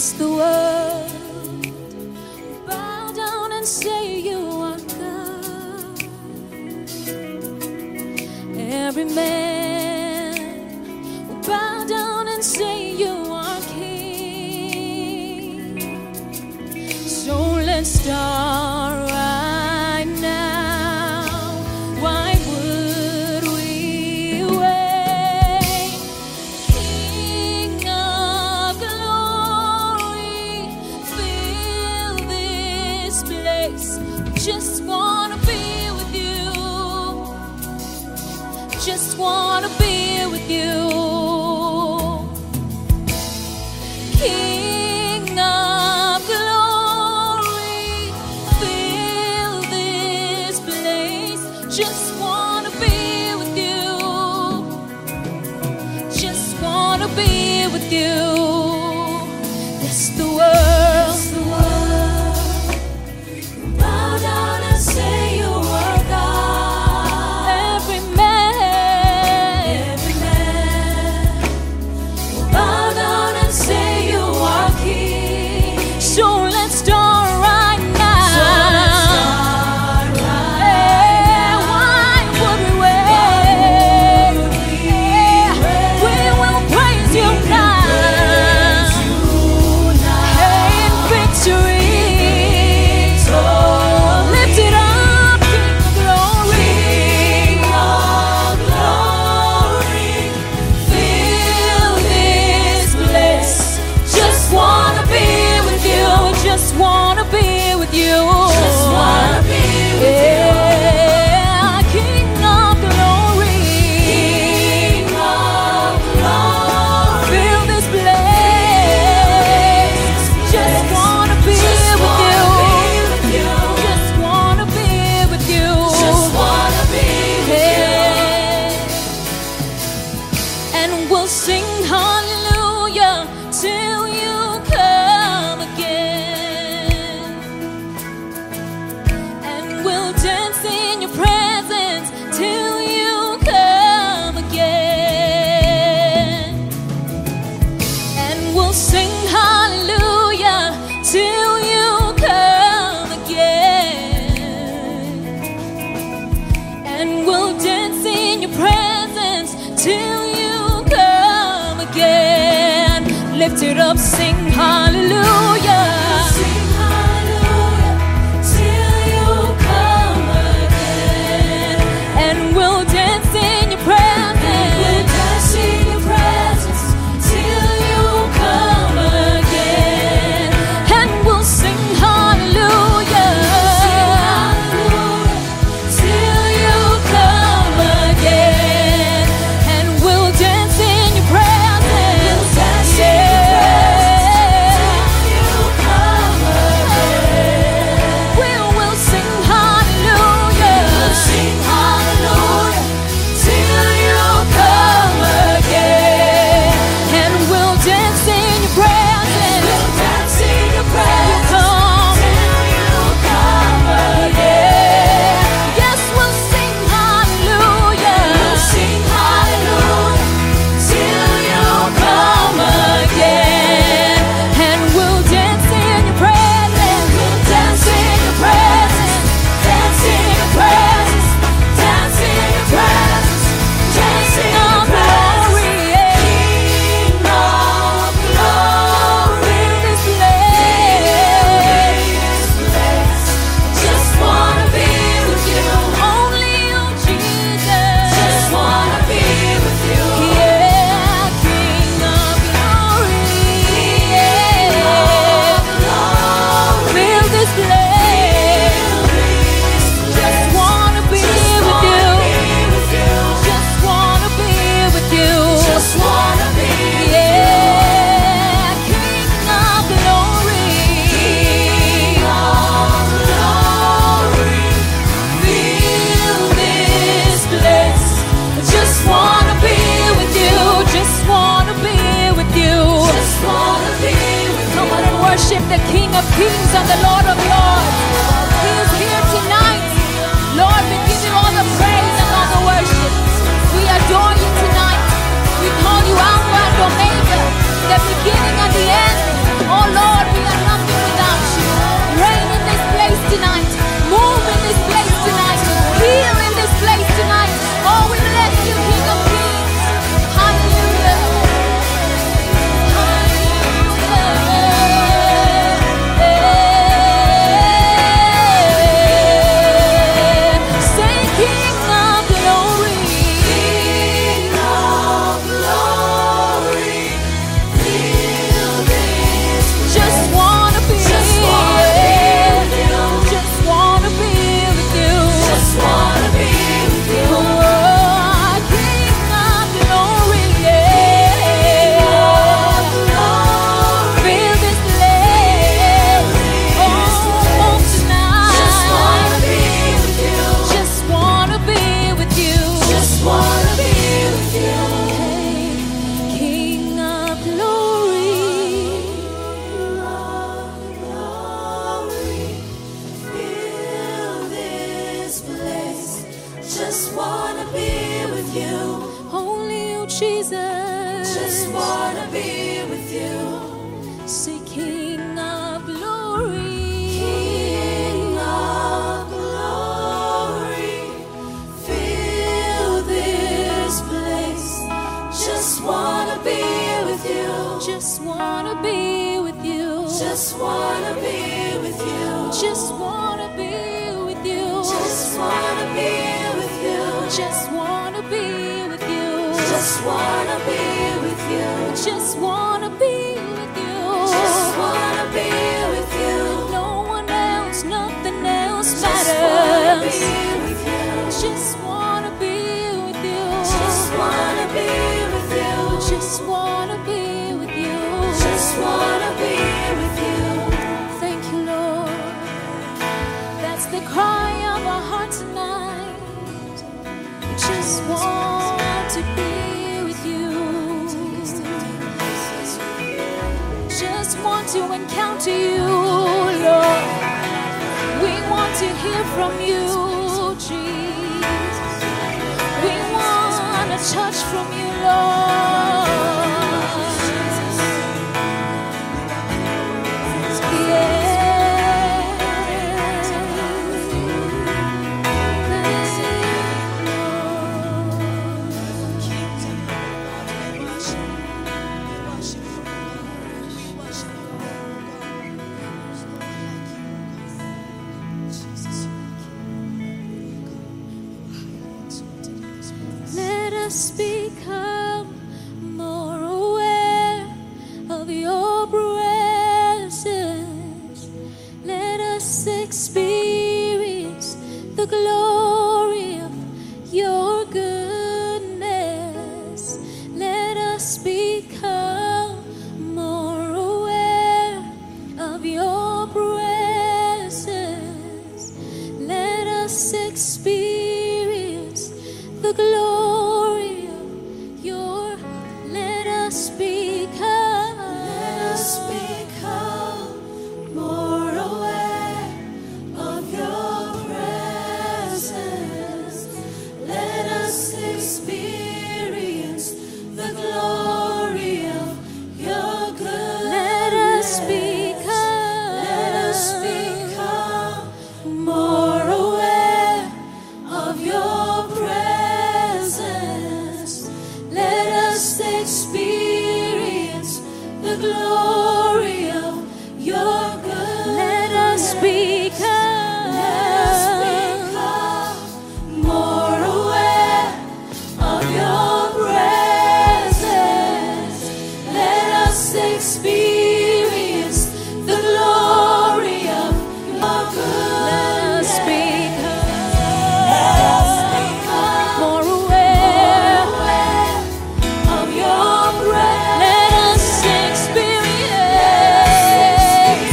Yes, the world will bow down and say you are God. Every man will bow down and say you are King. So let's start right now. Why would we wait? King of glory, fill this place. Just wanna be with you. Just wanna be with you. King of glory, fill this place. Just wanna be with you. Just wanna be with you. Yes, the world will bow down and say you are God. Every man will bow down and say you are King. So let's start right now. Why would we wait? We will praise you now. In victory, lift it up, King of glory, fill this place. Just wanna be with you. Just wanna be with you. Just wanna be with you. King of glory, fill this place. Just wanna be with you. Just wanna be with you. Just wanna be with you. And we'll sing hallelujah till you come again. And we'll dance in your presence till you come again. And we'll sing hallelujah till you come again. And we'll dance in your presence till you come again. Lift it up, sing hallelujah. Sing hallelujah till you come again. And we'll dance in your presence. We'll dance in your presence till you come again. And we'll sing hallelujah. Till you come again. And we'll dance in your presence. wanna be with you. Say, King of glory, King of glory, fill this place. Just wanna be with you. Just wanna be with you. Just wanna be with you. Just wanna be with you. Just wanna be with you. Just wanna be with you. Just wanna be with you. Just wanna be with you. Just wanna be with you. No one else, nothing else matters. Just wanna be with you. Just wanna be with you. Just wanna be with you. Just wanna be with you. Thank you, Lord. That's the cry of our heart tonight. We just want to be with you. Just want to encounter you, Lord. We want to hear from you, Jesus. We want a touch from you, Lord. Let us become more aware of your presence. Let us experience the glory of your goodness. Let us become more aware of your presence. Let us experience the glory of your. Let us become more aware of your presence. Let us experience the glory of your goodness. Let us become more aware of your presence. Let us experience the glory of your goodness. Let us become more aware of your presence. Let us experience the glory of your goodness. Let us become more aware of your presence. Let us experience,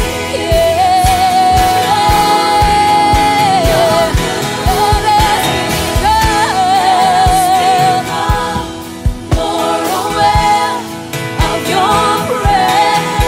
more aware of your presence.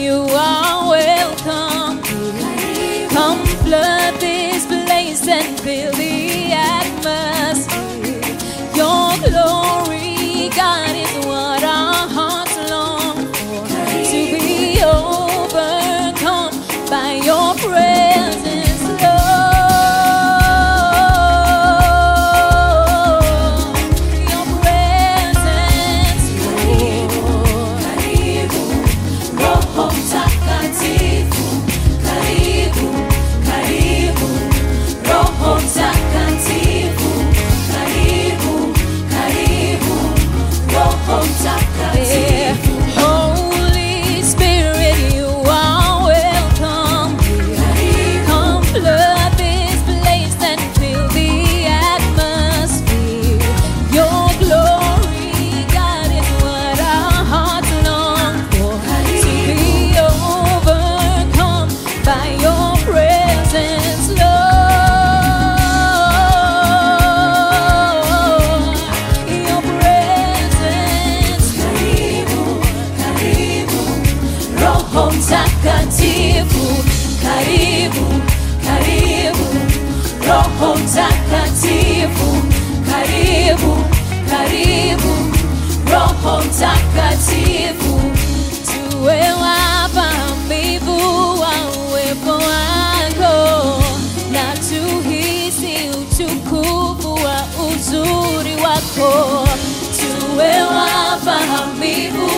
you are welcome. Come flood this place and fill the atmosphere. Your glory, God, is what our hearts long for. To be overcome by your presence, Lord. Your presence, Lord. Karibu, Roho Mtakatifu. Karibu, karibu, Roho Mtakatifu. Karibu, karibu, Roho Mtakatifu. Holy Spirit, you are welcome. Come flood this place and fill the atmosphere. Your glory, God, is what our hearts long for. To be overcome by your presence, Lord. Your presence, Karibu, karibu, Roho Mtakatifu. Karibu, karibu, Roho Mtakatifu. Karibu, karibu, Roho Mtakatifu. tuwe wavamivu wa uwepo wako na tuhisi utukufu wa uzuri wako. Tuwe wavamivu